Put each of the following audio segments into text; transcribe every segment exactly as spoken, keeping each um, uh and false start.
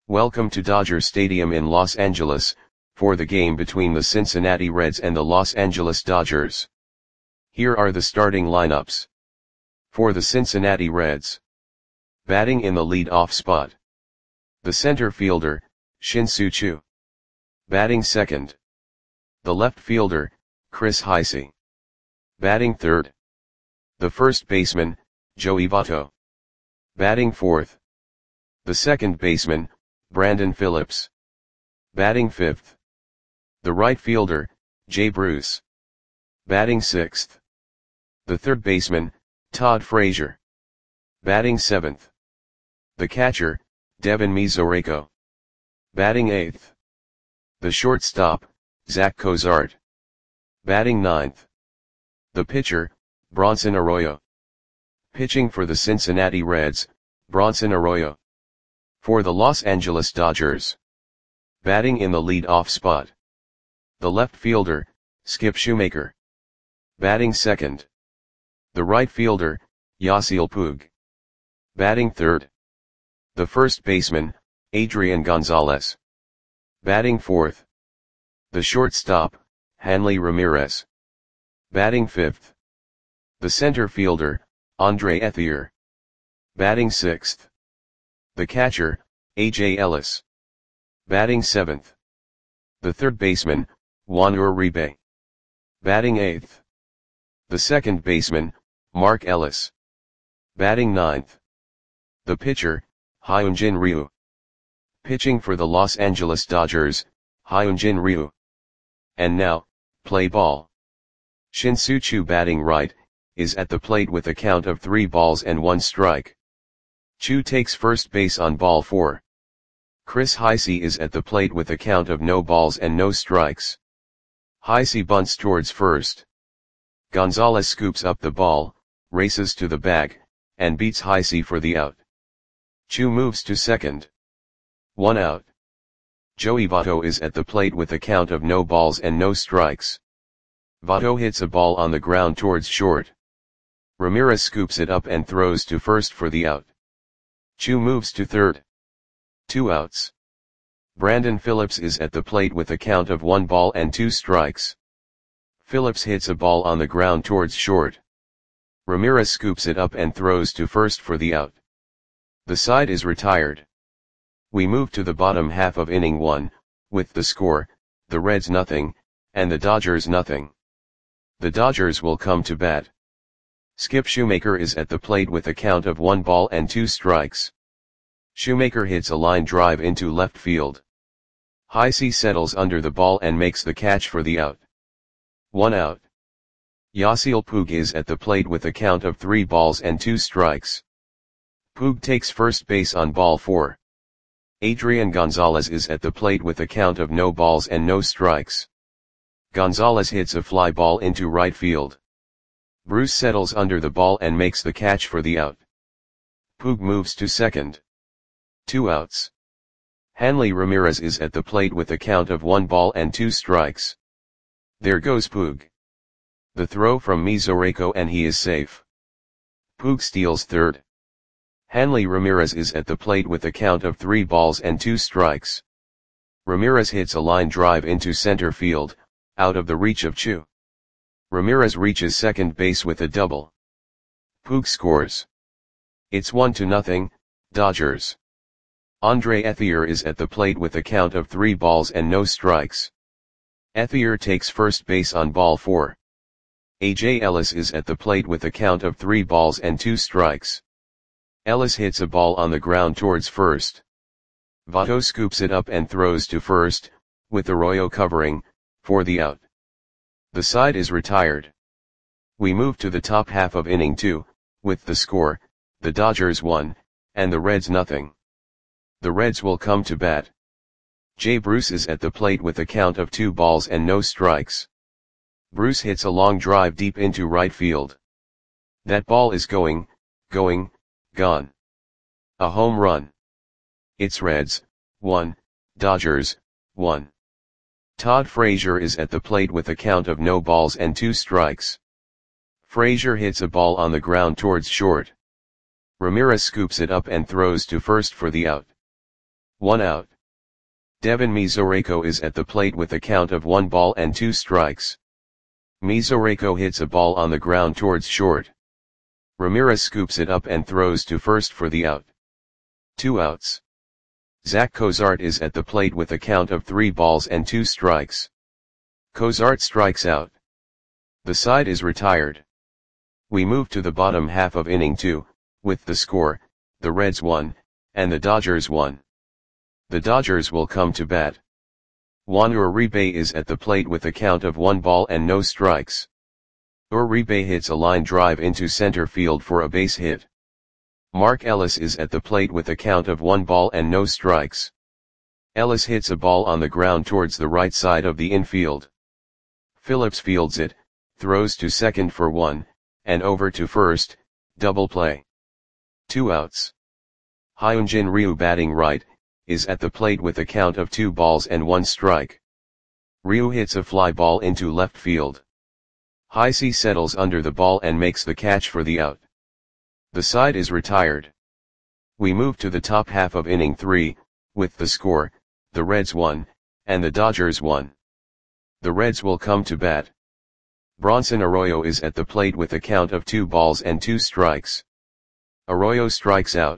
Welcome to Dodger Stadium in Los Angeles, for the game between the Cincinnati Reds and the Los Angeles Dodgers. Here are the starting lineups. For the Cincinnati Reds. Batting in the lead-off spot. The center fielder, Shin-Soo Choo. Batting second. The left fielder, Chris Heisey. Batting third. The first baseman, Joey Votto. Batting fourth. The second baseman, Brandon Phillips. Batting fifth. The right fielder, Jay Bruce. Batting sixth. The third baseman, Todd Frazier. Batting seventh. The catcher, Devin Mesoraco. Batting eighth. The shortstop, Zach Cozart. Batting ninth. The pitcher, Bronson Arroyo. Pitching for the Cincinnati Reds, Bronson Arroyo. For the Los Angeles Dodgers. Batting in the lead-off spot. The left fielder, Skip Shoemaker. Batting second. The right fielder, Yasiel Puig. Batting third. The first baseman, Adrian Gonzalez. Batting fourth. The shortstop, Hanley Ramirez. Batting fifth. The center fielder, Andre Ethier. Batting sixth. The catcher, A J Ellis. Batting seventh. The third baseman, Juan Uribe. Batting eighth. The second baseman, Mark Ellis. Batting ninth. The pitcher, Hyunjin Ryu. Pitching for the Los Angeles Dodgers, Hyunjin Ryu. And now, play ball. Shin-Soo Choo batting right, is at the plate with a count of three balls and one strike. Choo takes first base on ball four. Chris Heisey is at the plate with a count of no balls and no strikes. Heisey bunts towards first. Gonzalez scoops up the ball, races to the bag, and beats Heisey for the out. Choo moves to second. One out. Joey Votto is at the plate with a count of no balls and no strikes. Votto hits a ball on the ground towards short. Ramirez scoops it up and throws to first for the out. Choo moves to third. Two outs. Brandon Phillips is at the plate with a count of one ball and two strikes. Phillips hits a ball on the ground towards short. Ramirez scoops it up and throws to first for the out. The side is retired. We move to the bottom half of inning one, with the score, the Reds nothing, and the Dodgers nothing. The Dodgers will come to bat. Skip Shoemaker is at the plate with a count of one ball and two strikes. Shoemaker hits a line drive into left field. Heisey settles under the ball and makes the catch for the out. One out. Yasiel Puig is at the plate with a count of three balls and two strikes. Puig takes first base on ball four. Adrian Gonzalez is at the plate with a count of no balls and no strikes. Gonzalez hits a fly ball into right field. Bruce settles under the ball and makes the catch for the out. Puig moves to second. Two outs. Hanley Ramirez is at the plate with a count of one ball and two strikes. There goes Puig. The throw from Mesoraco and he is safe. Puig steals third. Hanley Ramirez is at the plate with a count of three balls and two strikes. Ramirez hits a line drive into center field, out of the reach of Choo. Ramirez reaches second base with a double. Puig scores. It's one to nothing, Dodgers. Andre Ethier is at the plate with a count of three balls and no strikes. Ethier takes first base on ball four. A J Ellis is at the plate with a count of three balls and two strikes. Ellis hits a ball on the ground towards first. Votto scoops it up and throws to first, with Arroyo covering, for the out. The side is retired. We move to the top half of inning two, with the score, the Dodgers one, and the Reds nothing. The Reds will come to bat. Jay Bruce is at the plate with a count of two balls and no strikes. Bruce hits a long drive deep into right field. That ball is going, going, gone. A home run. It's Reds, one, Dodgers, one. Todd Frazier is at the plate with a count of no balls and two strikes. Frazier hits a ball on the ground towards short. Ramirez scoops it up and throws to first for the out. One out. Devin Mesoraco is at the plate with a count of one ball and two strikes. Mesoraco hits a ball on the ground towards short. Ramirez scoops it up and throws to first for the out. Two outs. Zach Cozart is at the plate with a count of three balls and two strikes. Cozart strikes out. The side is retired. We move to the bottom half of inning two, with the score, the Reds won, and the Dodgers won. The Dodgers will come to bat. Juan Uribe is at the plate with a count of one ball and no strikes. Uribe hits a line drive into center field for a base hit. Mark Ellis is at the plate with a count of one ball and no strikes. Ellis hits a ball on the ground towards the right side of the infield. Phillips fields it, throws to second for one, and over to first, double play. Two outs. Hyunjin Ryu, batting right, is at the plate with a count of two balls and one strike. Ryu hits a fly ball into left field. Heisey settles under the ball and makes the catch for the out. The side is retired. We move to the top half of inning three, with the score, the Reds won, and the Dodgers won. The Reds will come to bat. Bronson Arroyo is at the plate with a count of two balls and two strikes. Arroyo strikes out.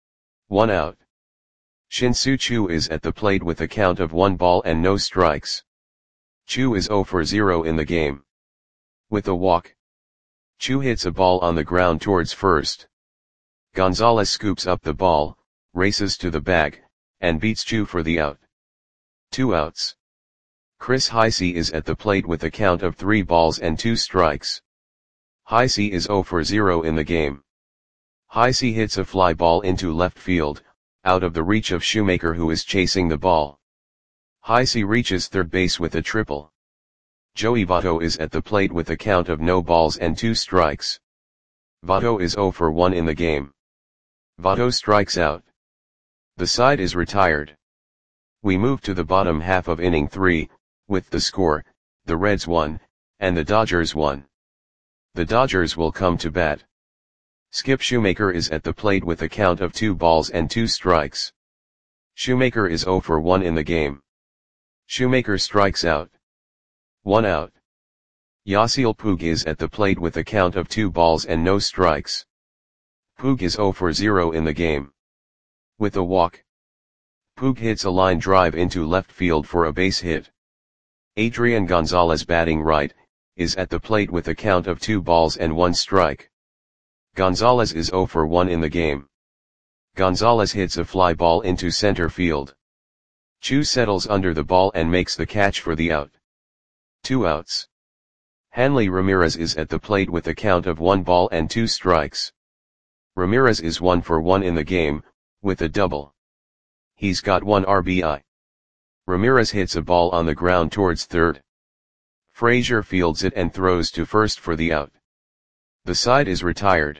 One out. Shin-Soo Choo is at the plate with a count of one ball and no strikes. Choo is zero for zero in the game. With a walk. Choo hits a ball on the ground towards first. Gonzalez scoops up the ball, races to the bag, and beats Choo for the out. Two outs. Chris Heisey is at the plate with a count of three balls and two strikes. Heisey is zero for zero in the game. Heisey hits a fly ball into left field, out of the reach of Shoemaker, who is chasing the ball. Heisey reaches third base with a triple. Joey Votto is at the plate with a count of no balls and two strikes. Votto is zero for one in the game. Votto strikes out. The side is retired. We move to the bottom half of inning three, with the score, the Reds won, and the Dodgers won. The Dodgers will come to bat. Skip Shoemaker is at the plate with a count of two balls and two strikes. Shoemaker is zero for one in the game. Shoemaker strikes out. One out. Yasiel Puig is at the plate with a count of two balls and no strikes. Puig is zero for zero in the game. With a walk. Puig hits a line drive into left field for a base hit. Adrian Gonzalez, batting right, is at the plate with a count of two balls and one strike. Gonzalez is zero for one in the game. Gonzalez hits a fly ball into center field. Choo settles under the ball and makes the catch for the out. Two outs. Hanley Ramirez is at the plate with a count of one ball and two strikes. Ramirez is one for one in the game, with a double. He's got one R B I. Ramirez hits a ball on the ground towards third. Frazier fields it and throws to first for the out. The side is retired.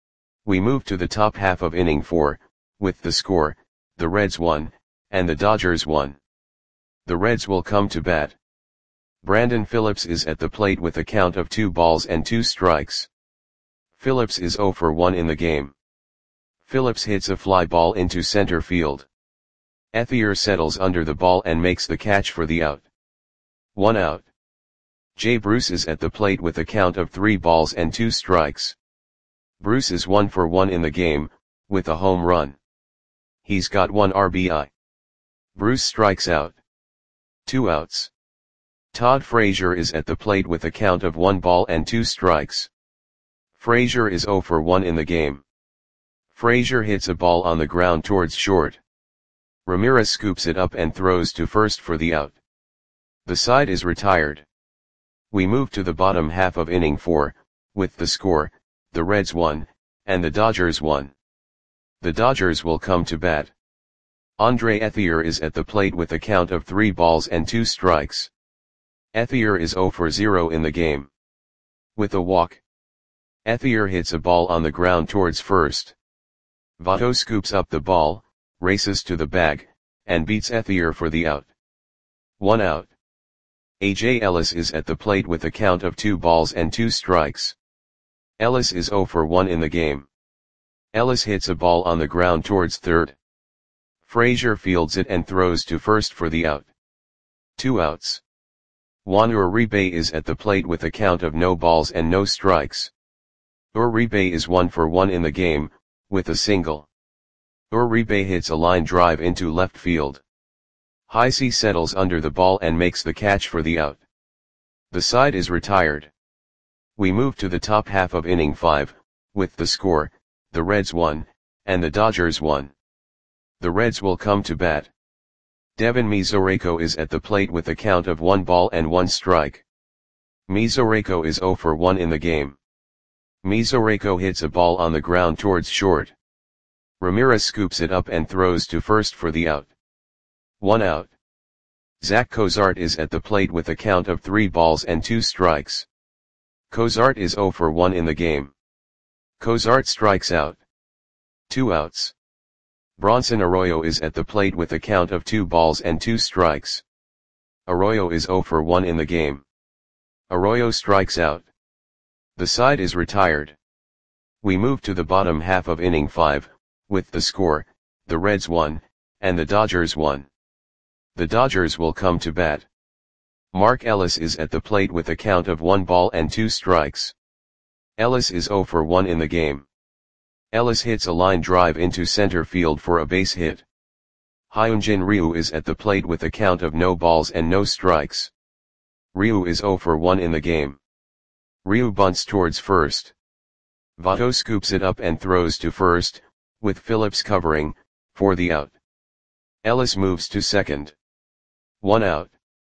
We move to the top half of inning four, with the score, the Reds won, and the Dodgers won. The Reds will come to bat. Brandon Phillips is at the plate with a count of two balls and two strikes. Phillips is zero for one in the game. Phillips hits a fly ball into center field. Ethier settles under the ball and makes the catch for the out. One out. Jay Bruce is at the plate with a count of three balls and two strikes. Bruce is one for one in the game, with a home run. He's got one R B I. Bruce strikes out. Two outs. Todd Frazier is at the plate with a count of one ball and two strikes. Frazier is zero for one in the game. Frazier hits a ball on the ground towards short. Ramirez scoops it up and throws to first for the out. The side is retired. We move to the bottom half of inning four, with the score, the Reds won, and the Dodgers won. The Dodgers will come to bat. Andre Ethier is at the plate with a count of three balls and two strikes. Ethier is zero for zero in the game. With a walk. Ethier hits a ball on the ground towards first. Votto scoops up the ball, races to the bag, and beats Ethier for the out. One out. A J Ellis is at the plate with a count of two balls and two strikes. Ellis is zero for one in the game. Ellis hits a ball on the ground towards third. Frazier fields it and throws to first for the out. Two outs. Juan Uribe is at the plate with a count of no balls and no strikes. Uribe is one for one in the game, with a single. Uribe hits a line drive into left field. Heisey settles under the ball and makes the catch for the out. The side is retired. We move to the top half of inning five, with the score, the Reds won, and the Dodgers won. The Reds will come to bat. Devin Mesoraco is at the plate with a count of one ball and one strike. Mesoraco is zero for one in the game. Mesoraco hits a ball on the ground towards short. Ramirez scoops it up and throws to first for the out. One out. Zach Cozart is at the plate with a count of three balls and two strikes. Cozart is zero for one in the game. Cozart strikes out. Two outs. Bronson Arroyo is at the plate with a count of two balls and two strikes. Arroyo is zero for one in the game. Arroyo strikes out. The side is retired. We move to the bottom half of inning five, with the score, the Reds won, and the Dodgers won. The Dodgers will come to bat. Mark Ellis is at the plate with a count of one ball and two strikes. Ellis is zero for one in the game. Ellis hits a line drive into center field for a base hit. Hyunjin Ryu is at the plate with a count of no balls and no strikes. Ryu is zero for one in the game. Ryu bunts towards first. Votto scoops it up and throws to first, with Phillips covering, for the out. Ellis moves to second. One out.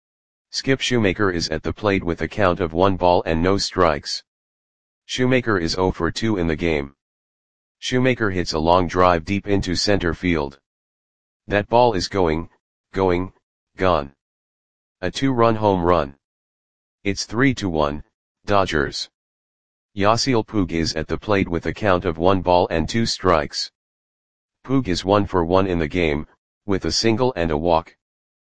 Skip Shoemaker is at the plate with a count of one ball and no strikes. Shoemaker is zero for two in the game. Shoemaker hits a long drive deep into center field. That ball is going, going, gone. A two-run home run. It's three to one, Dodgers. Yasiel Puig is at the plate with a count of one ball and two strikes. Puig is one for one in the game, with a single and a walk.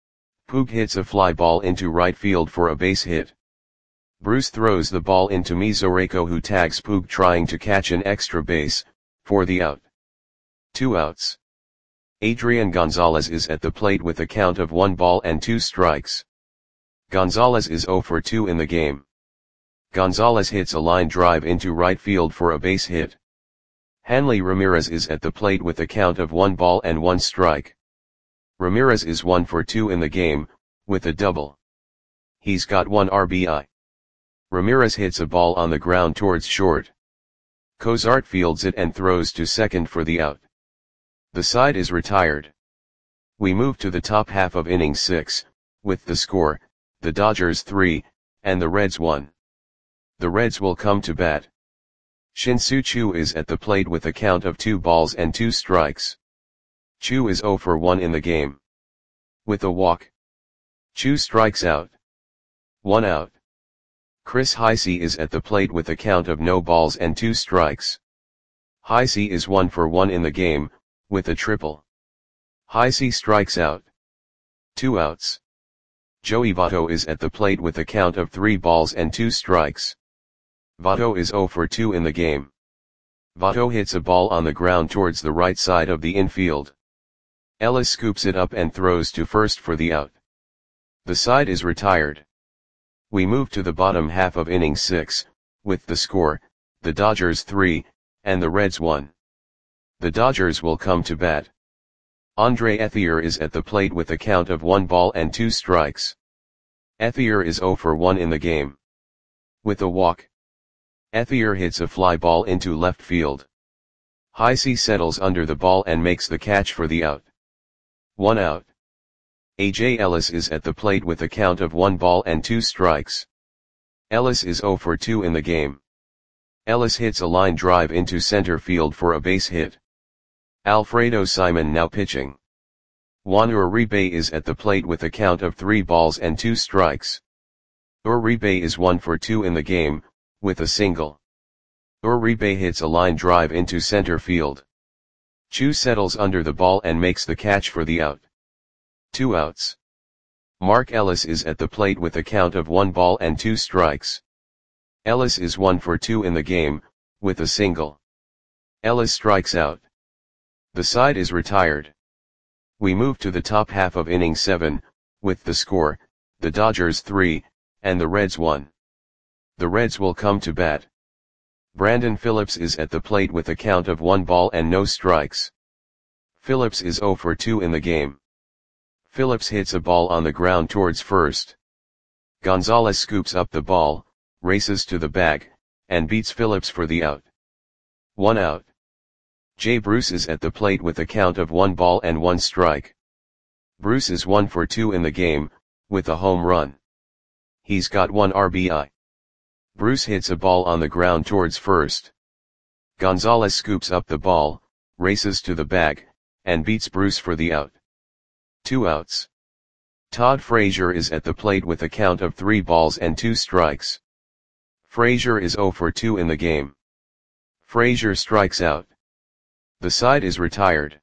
Puig hits a fly ball into right field for a base hit. Bruce throws the ball into Mesoraco, who tags Puig trying to catch an extra base, for the out. Two outs. Adrian Gonzalez is at the plate with a count of one ball and two strikes. Gonzalez is zero for two in the game. Gonzalez hits a line drive into right field for a base hit. Hanley Ramirez is at the plate with a count of one ball and one strike. Ramirez is one for two in the game, with a double. He's got one R B I. Ramirez hits a ball on the ground towards short. Cozart fields it and throws to second for the out. The side is retired. We move to the top half of inning six, with the score, the Dodgers three, and the Reds one. The Reds will come to bat. Shin-Soo Choo is at the plate with a count of two balls and two strikes. Choo is zero for one in the game. With a walk. Choo strikes out. One out. Chris Heisey is at the plate with a count of no balls and two strikes. Heisey is one for one in the game, with a triple. Heisey strikes out. Two outs. Joey Votto is at the plate with a count of three balls and two strikes. Votto is zero for two in the game. Votto hits a ball on the ground towards the right side of the infield. Ellis scoops it up and throws to first for the out. The side is retired. We move to the bottom half of inning six, with the score, the Dodgers three, and the Reds one. The Dodgers will come to bat. Andre Ethier is at the plate with a count of one ball and two strikes. Ethier is zero for one in the game. With a walk. Ethier hits a fly ball into left field. Heisey settles under the ball and makes the catch for the out. One out. A J Ellis is at the plate with a count of one ball and two strikes. Ellis is zero for two in the game. Ellis hits a line drive into center field for a base hit. Alfredo Simon now pitching. Juan Uribe is at the plate with a count of three balls and two strikes. Uribe is one for two in the game, with a single. Uribe hits a line drive into center field. Choo settles under the ball and makes the catch for the out. Two outs. Mark Ellis is at the plate with a count of one ball and two strikes. Ellis is one for two in the game, with a single. Ellis strikes out. The side is retired. We move to the top half of inning seven, with the score, the Dodgers three, and the Reds one. The Reds will come to bat. Brandon Phillips is at the plate with a count of one ball and no strikes. Phillips is oh for two in the game. Phillips hits a ball on the ground towards first. Gonzalez scoops up the ball, races to the bag, and beats Phillips for the out. One out. Jay Bruce is at the plate with a count of one ball and one strike. Bruce is one for two in the game, with a home run. He's got one R B I. Bruce hits a ball on the ground towards first. Gonzalez scoops up the ball, races to the bag, and beats Bruce for the out. Two outs. Todd Frazier is at the plate with a count of three balls and two strikes. Frazier is oh for two in the game. Frazier strikes out. The side is retired.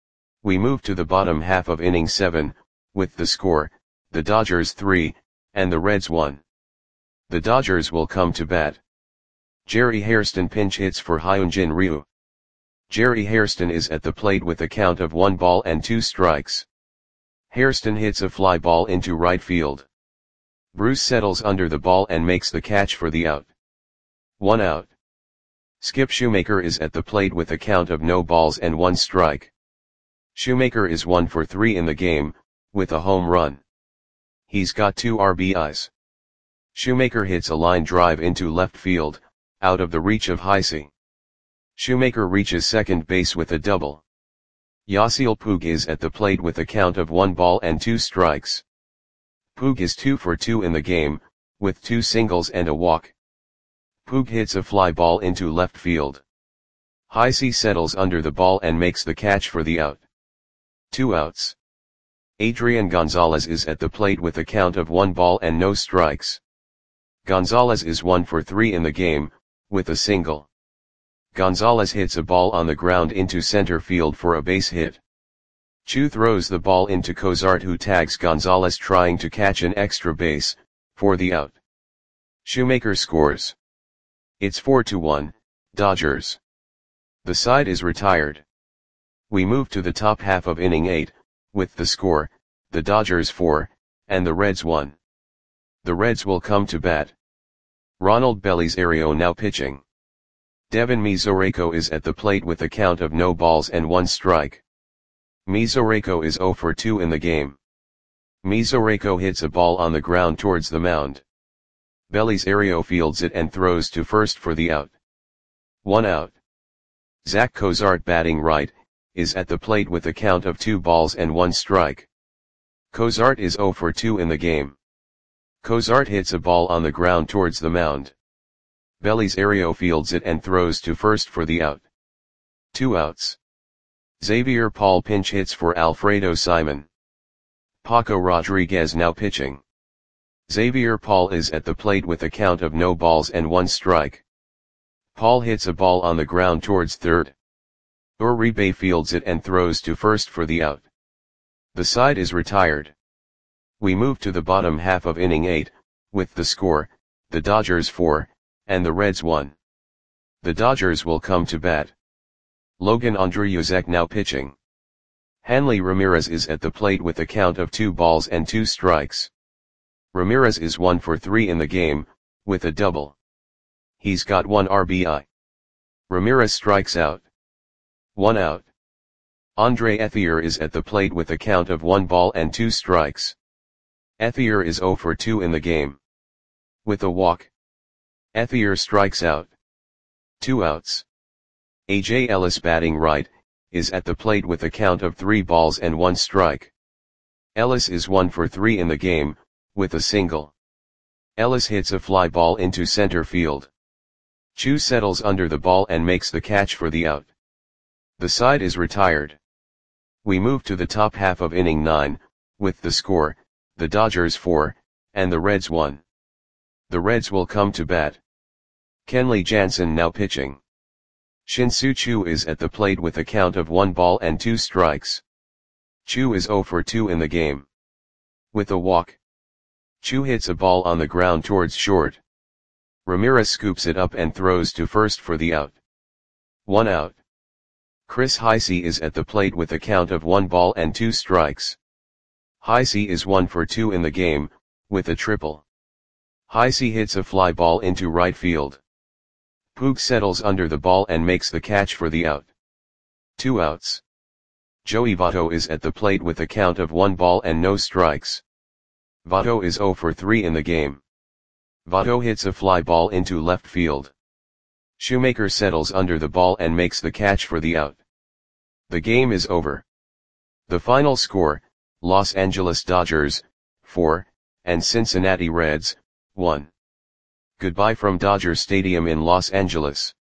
We move to the bottom half of inning seven, with the score, the Dodgers three, and the Reds one. The Dodgers will come to bat. Jerry Hairston pinch hits for Hyunjin Ryu. Jerry Hairston is at the plate with a count of one ball and two strikes. Hairston hits a fly ball into right field. Bruce settles under the ball and makes the catch for the out. One out. Skip Shoemaker is at the plate with a count of no balls and one strike. Shoemaker is one for three in the game, with a home run. He's got two R B Is. Shoemaker hits a line drive into left field, out of the reach of Heisey. Shoemaker reaches second base with a double. Yasiel Puig is at the plate with a count of one ball and two strikes. Puig is two for two in the game, with two singles and a walk. Puig hits a fly ball into left field. Heisey settles under the ball and makes the catch for the out. Two outs. Adrian Gonzalez is at the plate with a count of one ball and no strikes. Gonzalez is one for three in the game, with a single. Gonzalez hits a ball on the ground into center field for a base hit. Chu throws the ball into Cozart, who tags Gonzalez trying to catch an extra base, for the out. Shoemaker scores. It's four to one, Dodgers. The side is retired. We move to the top half of inning eight, with the score, the Dodgers four, and the Reds one. The Reds will come to bat. Ronald Belisario now pitching. Devin Mesoraco is at the plate with a count of no balls and one strike. Mesoraco is oh for two in the game. Mesoraco hits a ball on the ground towards the mound. Belisario fields it and throws to first for the out. One out. Zach Cozart, batting right, is at the plate with a count of two balls and one strike. Cozart is oh for two in the game. Cozart hits a ball on the ground towards the mound. Belisario fields it and throws to first for the out. Two outs. Xavier Paul pinch hits for Alfredo Simon. Paco Rodriguez now pitching. Xavier Paul is at the plate with a count of no balls and one strike. Paul hits a ball on the ground towards third. Uribe fields it and throws to first for the out. The side is retired. We move to the bottom half of inning eight, with the score, the Dodgers four, and the Reds one. The Dodgers will come to bat. Logan Andreyuzek now pitching. Hanley Ramirez is at the plate with a count of two balls and two strikes. Ramirez is one for three in the game, with a double. He's got one R B I. Ramirez strikes out. One out. Andre Ethier is at the plate with a count of one ball and two strikes. Ethier is oh for two in the game. With a walk. Ethier strikes out. Two outs. A J Ellis, batting right, is at the plate with a count of three balls and one strike. Ellis is one for three in the game, with a single. Ellis hits a fly ball into center field. Chu settles under the ball and makes the catch for the out. The side is retired. We move to the top half of inning nine, with the score, the Dodgers four, and the Reds one. The Reds will come to bat. Kenley Jansen now pitching. Shin-Soo Choo is at the plate with a count of one ball and two strikes. Chu is oh for two in the game. With a walk. Chu hits a ball on the ground towards short. Ramirez scoops it up and throws to first for the out. One out. Chris Heisey is at the plate with a count of one ball and two strikes. Heisey is one for two in the game, with a triple. Heisey hits a fly ball into right field. Puig settles under the ball and makes the catch for the out. Two outs. Joey Votto is at the plate with a count of one ball and no strikes. Votto is zero for three in the game. Votto hits a fly ball into left field. Shoemaker settles under the ball and makes the catch for the out. The game is over. The final score, Los Angeles Dodgers, four, and Cincinnati Reds, one. Goodbye from Dodger Stadium in Los Angeles.